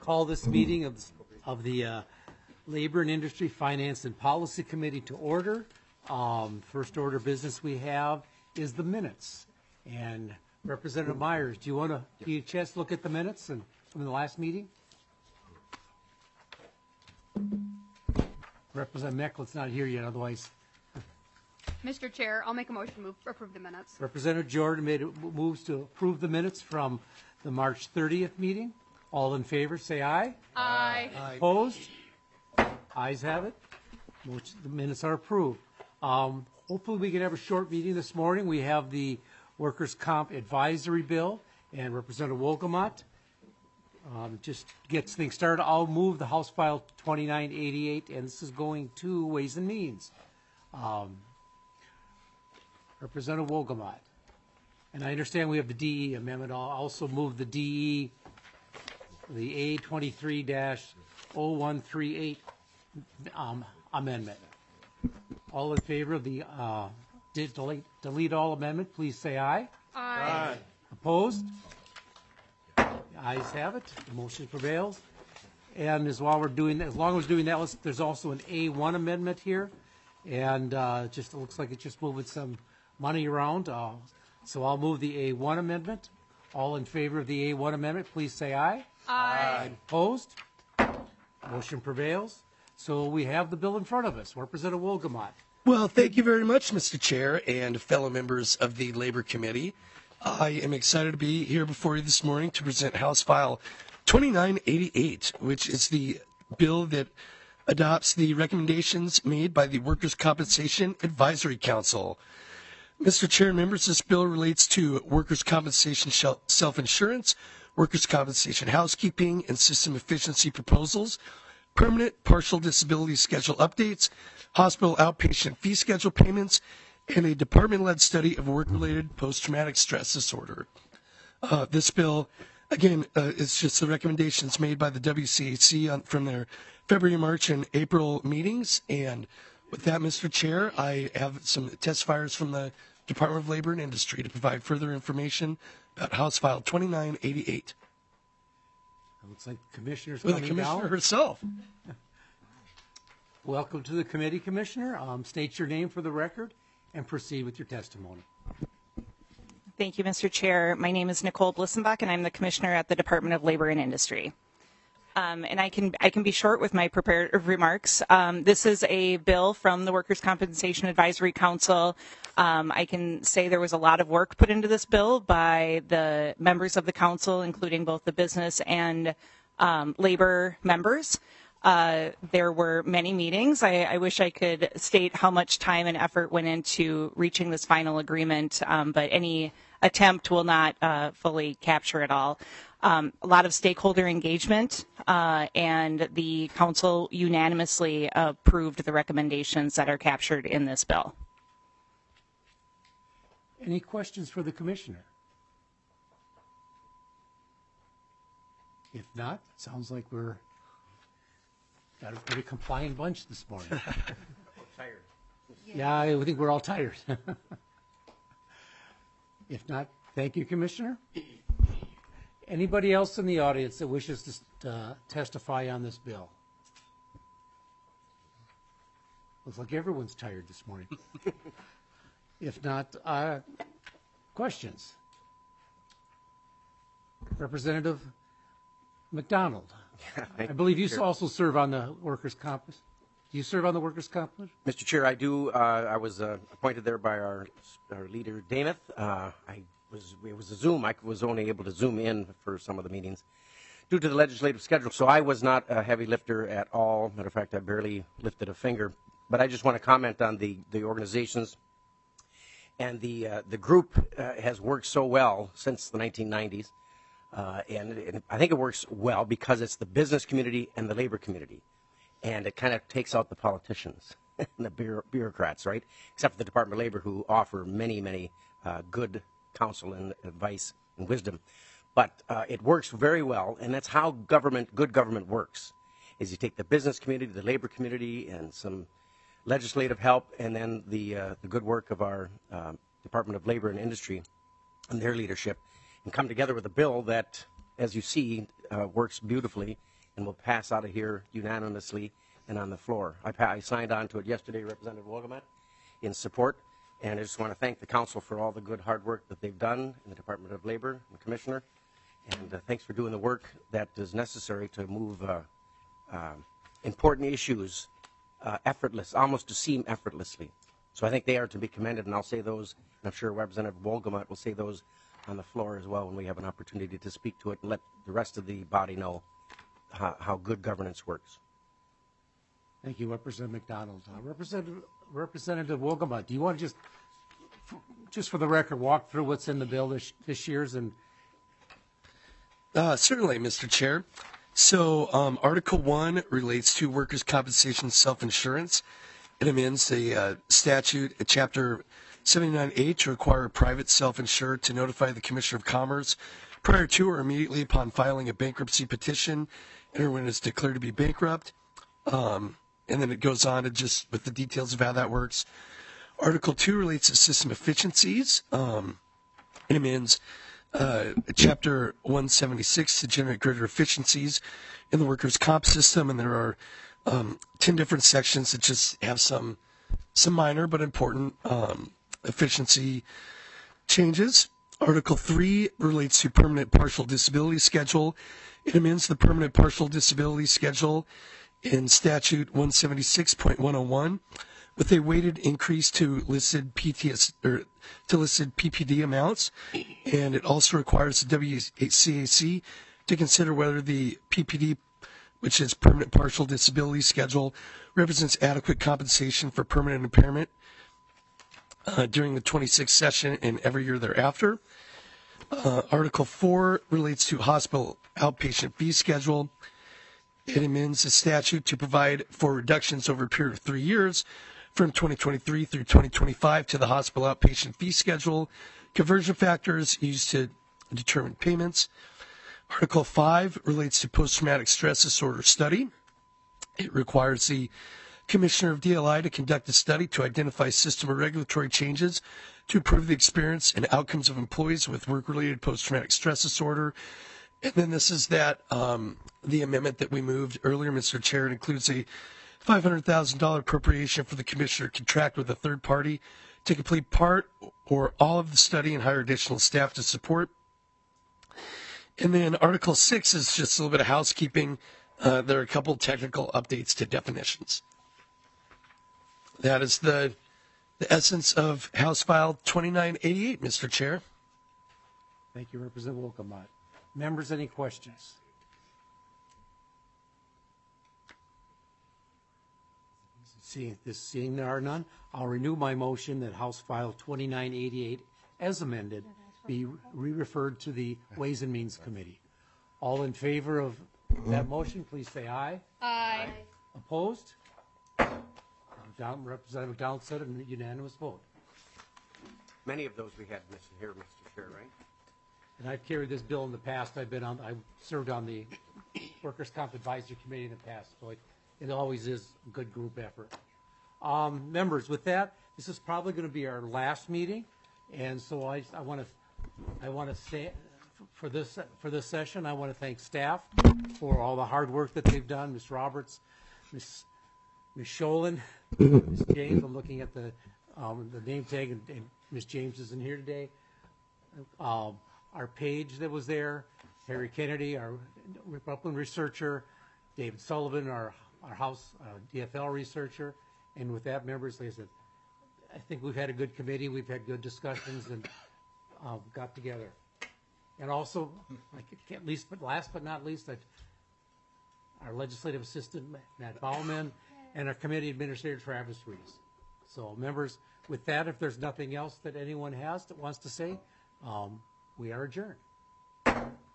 call this meeting of the Labor and Industry, Finance and Policy Committee to order. First order of business we have is the minutes. And Representative Myers, do you want to get a chance to look at the minutes from the last meeting? Representative Mecklen's not here yet, otherwise. Mr. Chair, I'll make a motion to approve the minutes. Representative Jordan moves to approve the minutes from the March 30th meeting. All in favor, say aye. Aye. Opposed? Ayes have it. The minutes are approved. Hopefully we can have a short meeting this morning. We have the Workers' Comp Advisory Bill and Representative Wolgamott. Just gets things started. I'll move the House File 2988, and this is going to Ways and Means. Representative Wolgamott. And I understand we have the DE amendment. I'll also move the DE, the A23-0138 amendment. All in favor of the delete all amendment, please say aye. Aye. Opposed? The ayes have it. The motion prevails. And as long as we're doing that, there's also an A1 amendment here, and just it looks like it's just moving some money around. So I'll move the A1 amendment. All in favor of the A1 amendment, please say aye. Aye. Opposed? Motion prevails. So we have the bill in front of us. Representative Wolgamott. Well, thank you very much, Mr. Chair and fellow members of the Labor Committee. I am excited to be here before you this morning to present House File 2988, which is the bill that adopts the recommendations made by the Workers' Compensation Advisory Council. Mr. Chair and members, this bill relates to workers' compensation self-insurance, workers' compensation housekeeping and system efficiency proposals, permanent partial disability schedule updates, hospital outpatient fee schedule payments, and a department-led study of work-related post-traumatic stress disorder. This bill, again, is just the recommendations made by the WCAC from their February, March, and April meetings. And with that, Mr. Chair, I have some testifiers from the Department of Labor and Industry to provide further information about House File 2988. It looks like the Commissioner's Well, coming the Commissioner down. herself. Welcome to the committee, Commissioner. State your name for the record and proceed with your testimony. Thank you, Mr. Chair. My name is Nicole Blissenbach, and I'm the Commissioner at the Department of Labor and Industry. And I can be short with my prepared remarks. This is a bill from the Workers' Compensation Advisory Council. I can say there was a lot of work put into this bill by the members of the council, including both the business and labor members. There were many meetings. I wish I could state how much time and effort went into reaching this final agreement, but any attempt will not fully capture it all. A lot of stakeholder engagement, and the council unanimously approved the recommendations that are captured in this bill. Any questions for the Commissioner? If not, it sounds like we're got a pretty compliant bunch this morning. Tired. Yeah, I think we're all tired. If not, thank you, Commissioner. Anybody else in the audience that wishes to testify on this bill? Looks like everyone's tired this morning. If not, questions? Representative McDonald. I believe you also serve on the Workers' Comp. Do you serve on the Workers' Comp? Mr. Chair, I do. I was appointed there by our leader, Damath. It was a Zoom. I was only able to Zoom in for some of the meetings due to the legislative schedule. So I was not a heavy lifter at all. Matter of fact, I barely lifted a finger. But I just want to comment on the organizations. And the group has worked so well since the 1990s. And I think it works well because it's the business community and the labor community. And it kind of takes out the politicians and the bureaucrats, right? Except for the Department of Labor, who offer many, many good counsel and advice and wisdom. But it works very well, and that's how good government works, is you take the business community, the labor community, and some legislative help, and then the good work of our Department of Labor and Industry and their leadership, and come together with a bill that, as you see, works beautifully and we'll pass out of here unanimously and on the floor. I signed on to it yesterday, Representative Wolgamott, in support, and I just want to thank the council for all the good hard work that they've done in the Department of Labor and the Commissioner, and thanks for doing the work that is necessary to move important issues almost to seem effortlessly. So I think they are to be commended, and I'll say those, and I'm sure Representative Wolgamott will say those on the floor as well when we have an opportunity to speak to it and let the rest of the body know how good governance works. Thank you, Representative McDonald. Representative Wolgamott, do you want to just for the record, walk through what's in the bill this year's? And Certainly, Mr. Chair. So Article 1 relates to workers' compensation self-insurance. It amends a statute, Chapter 79A, to require a private self-insured to notify the Commissioner of Commerce prior to or immediately upon filing a bankruptcy petition or when it's declared to be bankrupt. And then it goes on to just with the details of how that works. Article 2 relates to system efficiencies. It amends Chapter 176 to generate greater efficiencies in the workers' comp system, and there are 10 different sections that just have some minor but important efficiency changes. Article 3 relates to permanent partial disability schedule. It amends the permanent partial disability schedule in statute 176.101 with a weighted increase to listed listed PPD amounts, and it also requires the WCAC to consider whether the PPD, which is permanent partial disability schedule, represents adequate compensation for permanent impairment during the 26th session and every year thereafter. Article 4 relates to hospital outpatient fee schedule. It amends the statute to provide for reductions over a period of 3 years from 2023 through 2025 to the hospital outpatient fee schedule, conversion factors used to determine payments. Article 5 relates to post-traumatic stress disorder study. It requires the Commissioner of DLI to conduct a study to identify system or regulatory changes to improve the experience and outcomes of employees with work-related post-traumatic stress disorder. And then this is that the amendment that we moved earlier, Mr. Chair. It includes a $500,000 appropriation for the Commissioner to contract with a third party to complete part or all of the study and hire additional staff to support. And then Article 6 is just a little bit of housekeeping. There are a couple technical updates to definitions. That is the essence of House File 2988, Mr. Chair. thank you, Representative Wolgamott. Members, any questions? Seeing there are none, I'll renew my motion that House File 2988, as amended, be re-referred to the Ways and Means Committee. All in favor of that motion, please say aye. Aye. Opposed? Representative McDonald said a unanimous vote. Many of those we had here, Mr. Chair, right? And I've carried this bill in the past. I served on the Workers' Comp Advisory Committee in the past, so it always is a good group effort. Members, with that, this is probably going to be our last meeting, and so I want to say for this session, I want to thank staff for all the hard work that they've done. Ms. Roberts, Ms. Sholin, Ms. James. I'm looking at the name tag, and Ms. James isn't here today. Our page that was there, Harry Kennedy, our Upland researcher, David Sullivan, our House DFL researcher, and with that, members, like I said, I think we've had a good committee. We've had good discussions and got together. And also, last but not least, our legislative assistant, Matt Baumann, and our committee administrator, Travis Reese. So, members, with that, if there's nothing else that anyone has that wants to say, we are adjourned.